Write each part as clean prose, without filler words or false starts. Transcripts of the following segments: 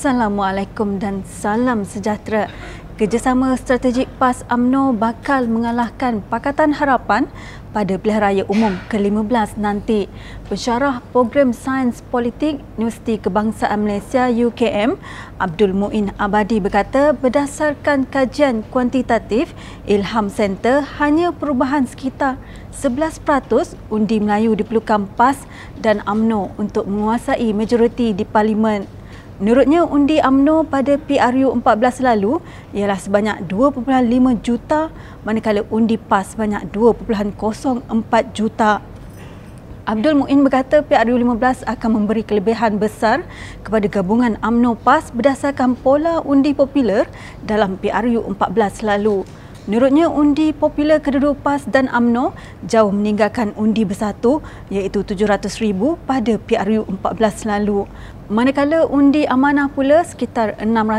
Assalamualaikum dan salam sejahtera. Kerjasama strategik PAS UMNO bakal mengalahkan Pakatan Harapan pada Pilihan Raya Umum ke-15 nanti. Pensyarah Program Sains Politik Universiti Kebangsaan Malaysia UKM, Abdul Muin Abadi berkata berdasarkan kajian kuantitatif Ilham Center, hanya perubahan sekitar 11% undi Melayu diperlukan PAS dan UMNO untuk menguasai majoriti di Parlimen. Menurutnya, undi UMNO pada PRU 14 lalu ialah sebanyak 2.5 juta, manakala undi PAS sebanyak 2.04 juta. Abdul Muin berkata PRU 15 akan memberi kelebihan besar kepada gabungan UMNO PAS berdasarkan pola undi popular dalam PRU 14 lalu. Menurutnya, undi popular kedua-dua PAS dan UMNO jauh meninggalkan undi bersatu iaitu 700,000 pada PRU 14 lalu. Manakala undi amanah pula sekitar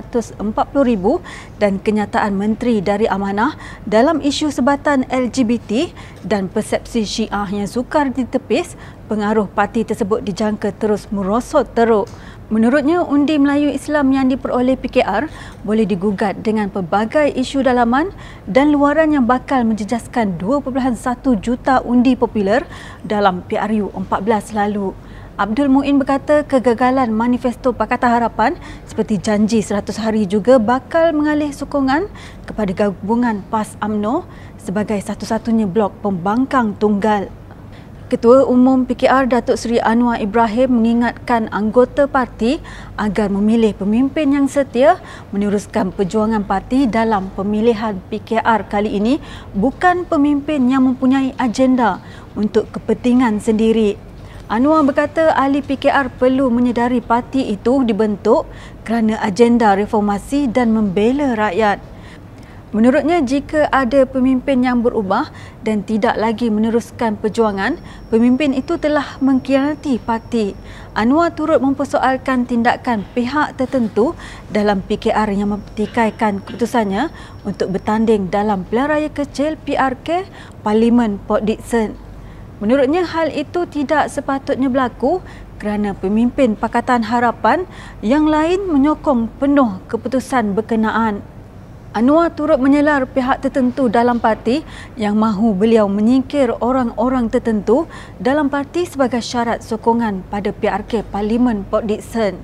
640,000 dan kenyataan menteri dari amanah dalam isu sebatan LGBT dan persepsi Syiah yang sukar ditepis, pengaruh parti tersebut dijangka terus merosot teruk. Menurutnya, undi Melayu Islam yang diperoleh PKR boleh digugat dengan pelbagai isu dalaman dan luaran yang bakal menjejaskan 2.1 juta undi popular dalam PRU 14 lalu. Abdul Muin berkata kegagalan manifesto Pakatan Harapan seperti janji 100 hari juga bakal mengalih sokongan kepada gabungan PAS UMNO sebagai satu-satunya blok pembangkang tunggal. Ketua Umum PKR Datuk Seri Anwar Ibrahim mengingatkan anggota parti agar memilih pemimpin yang setia meneruskan perjuangan parti dalam pemilihan PKR kali ini, bukan pemimpin yang mempunyai agenda untuk kepentingan sendiri. Anwar berkata ahli PKR perlu menyedari parti itu dibentuk kerana agenda reformasi dan membela rakyat. Menurutnya, jika ada pemimpin yang berubah dan tidak lagi meneruskan perjuangan, pemimpin itu telah mengkhianati parti. Anwar turut mempersoalkan tindakan pihak tertentu dalam PKR yang mempertikaikan keputusannya untuk bertanding dalam pilihan raya kecil PRK Parlimen Port Dickson. Menurutnya, hal itu tidak sepatutnya berlaku kerana pemimpin Pakatan Harapan yang lain menyokong penuh keputusan berkenaan. Anwar turut menyelar pihak tertentu dalam parti yang mahu beliau menyingkir orang-orang tertentu dalam parti sebagai syarat sokongan pada PRK Parlimen Port Dickson.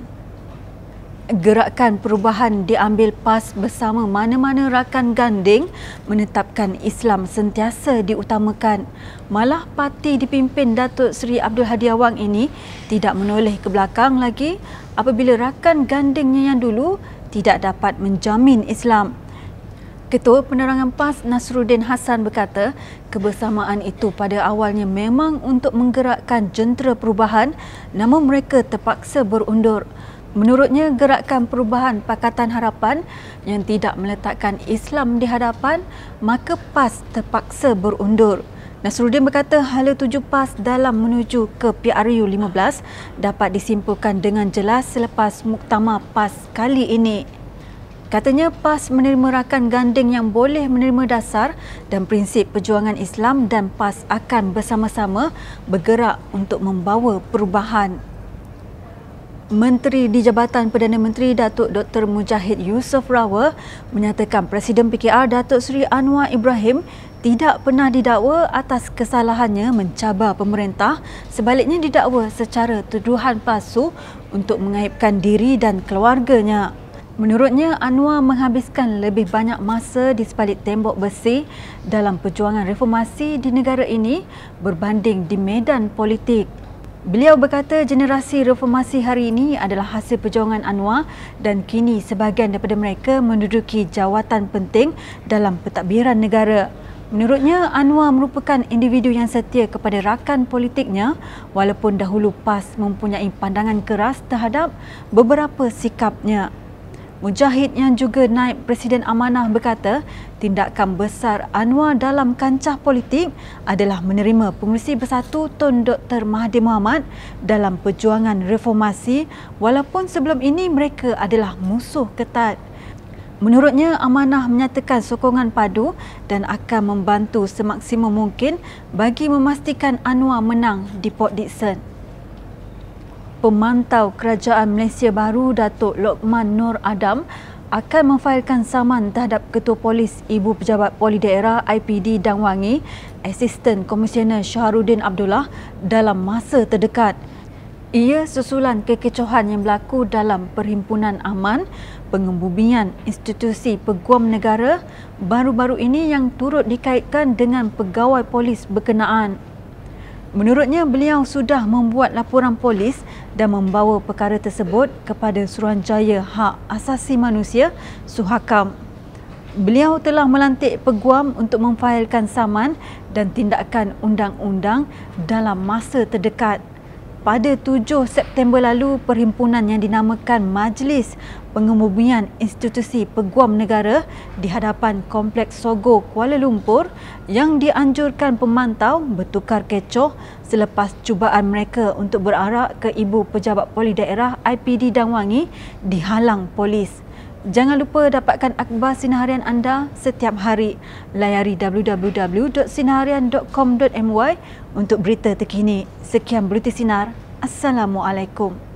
Gerakan perubahan diambil PAS bersama mana-mana rakan ganding menetapkan Islam sentiasa diutamakan. Malah parti dipimpin Datuk Seri Abdul Hadi Awang ini tidak menoleh ke belakang lagi apabila rakan gandingnya yang dulu tidak dapat menjamin Islam. Ketua Penerangan PAS Nasruddin Hassan berkata kebersamaan itu pada awalnya memang untuk menggerakkan jentera perubahan, namun mereka terpaksa berundur. Menurutnya, gerakan perubahan Pakatan Harapan yang tidak meletakkan Islam di hadapan, maka PAS terpaksa berundur. Nasruddin berkata hala tuju PAS dalam menuju ke PRU 15 dapat disimpulkan dengan jelas selepas muktamar PAS kali ini. Katanya PAS menerima rakan ganding yang boleh menerima dasar dan prinsip perjuangan Islam dan PAS akan bersama-sama bergerak untuk membawa perubahan. Menteri di Jabatan Perdana Menteri Datuk Dr. Mujahid Yusof Rawal menyatakan Presiden PKR Datuk Seri Anwar Ibrahim tidak pernah didakwa atas kesalahannya mencabar pemerintah, sebaliknya didakwa secara tuduhan palsu untuk mengaibkan diri dan keluarganya. Menurutnya, Anwar menghabiskan lebih banyak masa di sebalik tembok besi dalam perjuangan reformasi di negara ini berbanding di medan politik. Beliau berkata generasi reformasi hari ini adalah hasil perjuangan Anwar dan kini sebahagian daripada mereka menduduki jawatan penting dalam pentadbiran negara. Menurutnya, Anwar merupakan individu yang setia kepada rakan politiknya walaupun dahulu PAS mempunyai pandangan keras terhadap beberapa sikapnya. Mujahid yang juga naib Presiden Amanah berkata tindakan besar Anwar dalam kancah politik adalah menerima Pengerusi Bersatu Tun Dr. Mahathir Mohamad dalam perjuangan reformasi walaupun sebelum ini mereka adalah musuh ketat. Menurutnya, Amanah menyatakan sokongan padu dan akan membantu semaksimum mungkin bagi memastikan Anwar menang di Port Dickson. Pemantau Kerajaan Malaysia Baru Datuk Lokman Nur Adam akan memfailkan saman terhadap Ketua Polis Ibu Pejabat Poli Daerah IPD Dang Wangi, Asisten Komisioner Syahrudin Abdullah dalam masa terdekat. Ia susulan kekecohan yang berlaku dalam Perhimpunan Aman Pengembumian Institusi Peguam Negara baru-baru ini yang turut dikaitkan dengan pegawai polis berkenaan. Menurutnya, beliau sudah membuat laporan polis dan membawa perkara tersebut kepada Suruhanjaya Hak Asasi Manusia Suhakam. Beliau telah melantik peguam untuk memfailkan saman dan tindakan undang-undang dalam masa terdekat. Pada 7 September lalu, perhimpunan yang dinamakan Majlis Pengembumian Institusi Peguam Negara di hadapan Kompleks Sogo, Kuala Lumpur yang dianjurkan pemantau bertukar kecoh selepas cubaan mereka untuk berarak ke Ibu Pejabat Poli Daerah IPD Dang Wangi dihalang polis. Jangan lupa dapatkan akhbar Sinar Harian anda setiap hari. Layari www.sinarharian.com.my untuk berita terkini. Sekian Buletin Sinar. Assalamualaikum.